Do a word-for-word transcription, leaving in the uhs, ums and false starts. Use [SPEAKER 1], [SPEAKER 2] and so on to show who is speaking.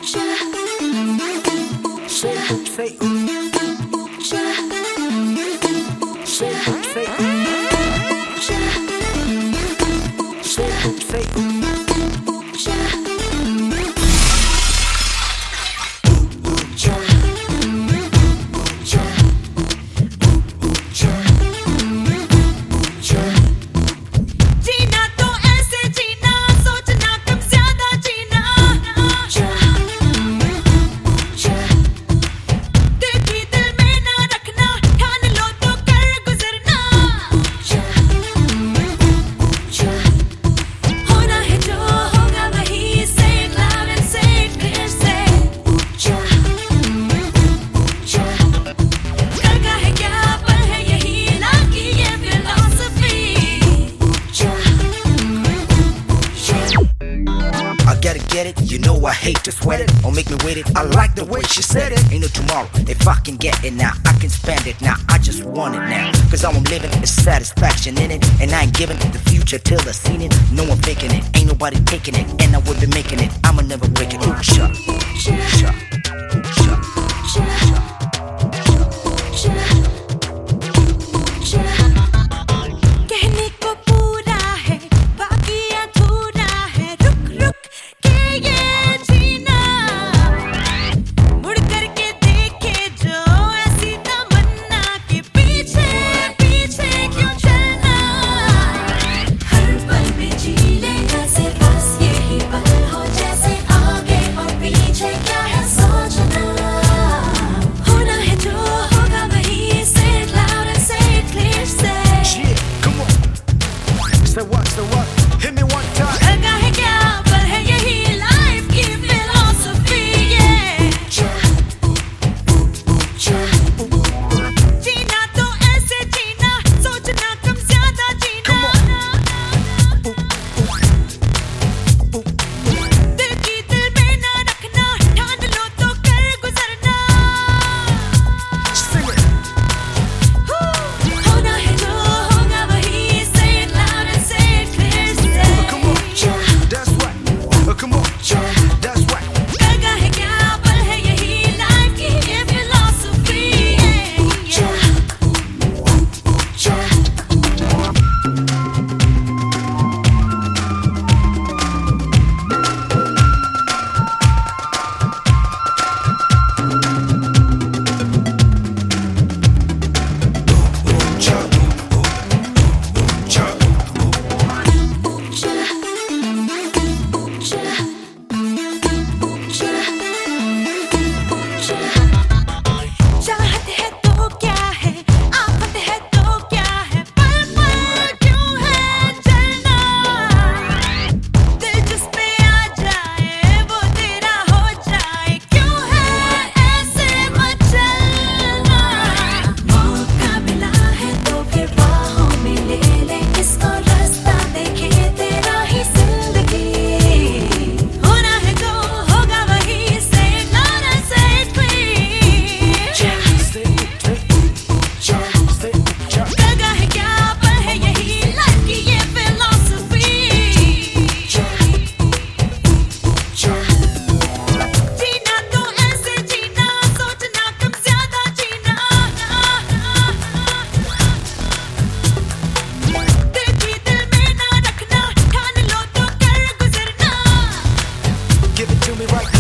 [SPEAKER 1] Get it? You know I hate to sweat it or make me wait it. I like the way she said it. Ain't no tomorrow. If I can get it now, I can spend it now. I just want it now. Cause all I'm living is satisfaction in it. And I ain't giving it the future till I seen it. No one faking it. Ain't nobody taking it. And I will be making it. I'ma never break it. Ooh, shut. Shut. Shut. Shut.
[SPEAKER 2] Give it to me right now.